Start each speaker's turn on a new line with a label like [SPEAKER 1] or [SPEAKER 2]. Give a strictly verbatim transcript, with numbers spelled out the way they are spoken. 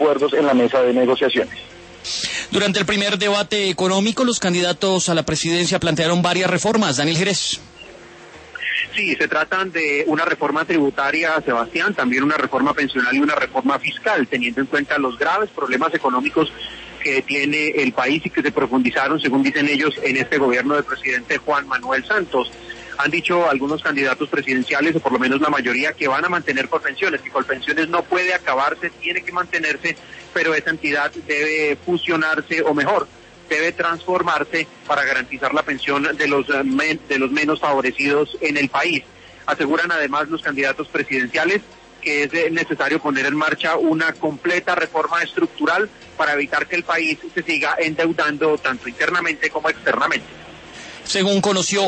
[SPEAKER 1] acuerdos en la mesa de negociaciones.
[SPEAKER 2] Durante el primer debate económico, los candidatos a la presidencia plantearon varias reformas. Daniel Jerez.
[SPEAKER 3] Sí, se tratan de una reforma tributaria, Sebastián, también una reforma pensional y una reforma fiscal, teniendo en cuenta los graves problemas económicos que tiene el país y que se profundizaron, según dicen ellos, en este gobierno del presidente Juan Manuel Santos. Han dicho algunos candidatos presidenciales, o por lo menos la mayoría, que van a mantener Colpensiones, que Colpensiones no puede acabarse, tiene que mantenerse, pero esa entidad debe fusionarse, o mejor, debe transformarse para garantizar la pensión de los, de los menos favorecidos en el país. Aseguran además los candidatos presidenciales que es necesario poner en marcha una completa reforma estructural para evitar que el país se siga endeudando tanto internamente como externamente.
[SPEAKER 2] Según conoció